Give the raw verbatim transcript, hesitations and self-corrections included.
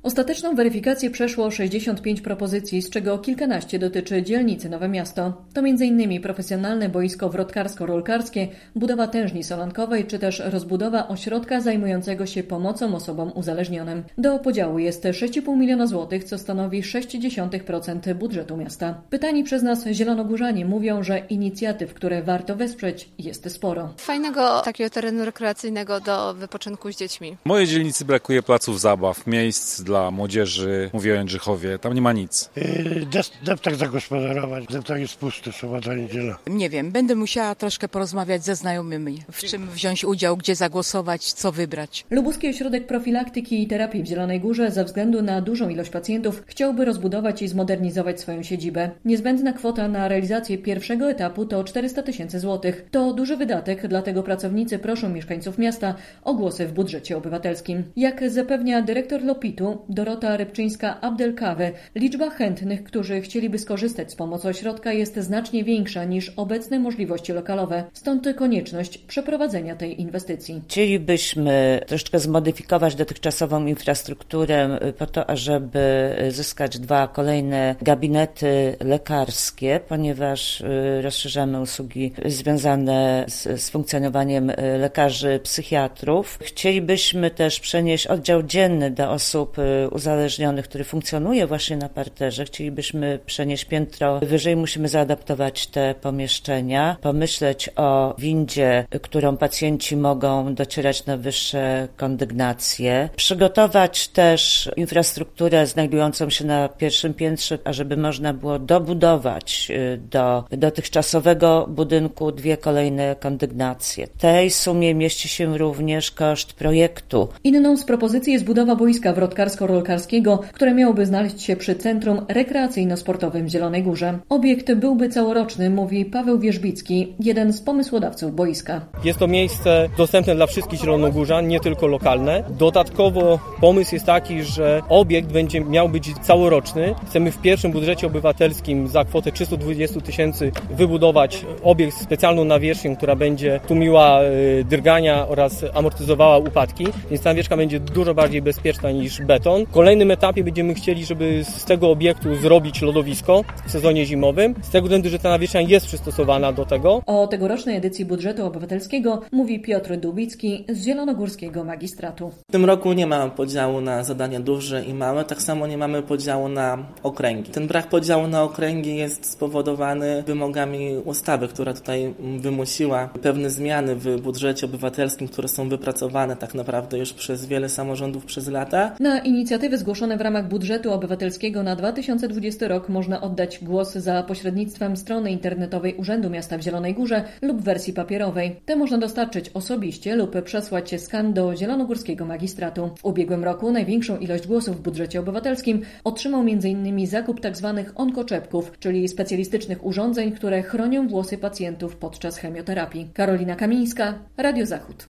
Ostateczną weryfikację przeszło sześćdziesiąt pięć propozycji, z czego kilkanaście dotyczy dzielnicy Nowe Miasto. To między innymi profesjonalne boisko wrotkarsko-rolkarskie, budowa tężni solankowej czy też rozbudowa ośrodka zajmującego się pomocą osobom uzależnionym. Do podziału jest sześć i pół miliona złotych, co stanowi sześć przecinek sześć procent budżetu miasta. Pytani przez nas zielonogórzanie mówią, że inicjatyw, które warto wesprzeć, jest sporo. Fajnego takiego terenu rekreacyjnego do wypoczynku z dziećmi. W mojej dzielnicy brakuje placów zabaw, miejsc dla młodzieży, mówię o Jędrzychowie, tam nie ma nic. Deptak zagospodarować, deptak jest pusty, sobota, niedziela. Nie wiem, będę musiała troszkę porozmawiać ze znajomymi, w czym wziąć udział, gdzie zagłosować, co wybrać. Lubuski Ośrodek Profilaktyki i Terapii w Zielonej Górze ze względu na dużą ilość pacjentów chciałby rozbudować i zmodernizować swoją siedzibę. Niezbędna kwota na realizację pierwszego etapu to czterysta tysięcy złotych. To duży wydatek, dlatego pracownicy proszą mieszkańców miasta o głosy w budżecie obywatelskim. Jak zapewnia dyrektor Lopitu Dorota Rybczyńska-Abdelkawy, liczba chętnych, którzy chcieliby skorzystać z pomocy ośrodka jest znacznie większa niż obecne możliwości lokalowe. Stąd konieczność przeprowadzenia tej inwestycji. Chcielibyśmy troszeczkę zmodyfikować dotychczasową infrastrukturę po to, ażeby zyskać dwa kolejne gabinety lekarskie, ponieważ rozszerzamy usługi związane z, z funkcjonowaniem lekarzy psychiatrów. Chcielibyśmy też przenieść oddział dzienny do osób uzależnionych, który funkcjonuje właśnie na parterze. Chcielibyśmy przenieść piętro wyżej, musimy zaadaptować te pomieszczenia, pomyśleć o windzie, którą pacjenci mogą docierać na wyższe kondygnacje, przygotować też infrastrukturę znajdującą się na pierwszym piętrze, ażeby można było dobudować do dotychczasowego budynku dwie kolejne kondygnacje. W tej sumie mieści się również koszt projektu. Inną z propozycji jest budowa boiska wrotkarsko-rolkarskiego, które miałoby znaleźć się przy Centrum Rekreacyjno-Sportowym w Zielonej Górze. Obiekt byłby całoroczny, mówi Paweł Wierzbicki, jeden z pomysłodawców boiska. Jest to miejsce dostępne dla wszystkich zielonogórzan, nie tylko lokalne. Dodatkowo pomysł jest taki, że obiekt będzie miał być całoroczny. Chcemy w pierwszym budżecie obywatelskim za kwotę trzysta dwadzieścia tysięcy wybudować obiekt, specjalną nawierzchnię, która będzie tłumiła drgania oraz amortyzowała upadki, więc ta nawierzchnia będzie dużo bardziej bezpieczna niż beton. W kolejnym etapie będziemy chcieli, żeby z tego obiektu zrobić lodowisko w sezonie zimowym, z tego względu, że ta nawierzchnia jest przystosowana do tego. O tegorocznej edycji budżetu obywatelskiego mówi Piotr Dubicki z Zielonogórskiego Magistratu. W tym roku nie mamy podziału na zadania duże i małe, tak samo nie mamy podziału na okręgi. Ten brak podziału na okręgi jest spowodowany wymogami ustawy, która tutaj wymusiła pewne zmiany w budżecie obywatelskim, które są wypracowane tak naprawdę już przez wiele samorządów przez lata. Na inicjatywy zgłoszone w ramach budżetu obywatelskiego na dwa tysiące dwudziesty rok można oddać głos za pośrednictwem strony internetowej Urzędu Miasta w Zielonej Górze lub wersji papierowej. Te można dostarczyć osobiście lub przesłać skan do Zielonogórskiego Magistratu. W ubiegłym roku największą ilość głosów w budżecie obywatelskim otrzymał między innymi zakup tzw. onkoczepków, czyli specjalistycznych urządzeń, które chronią włosy pacjentów podczas chemioterapii. Karolina Kamińska, Radio Zachód.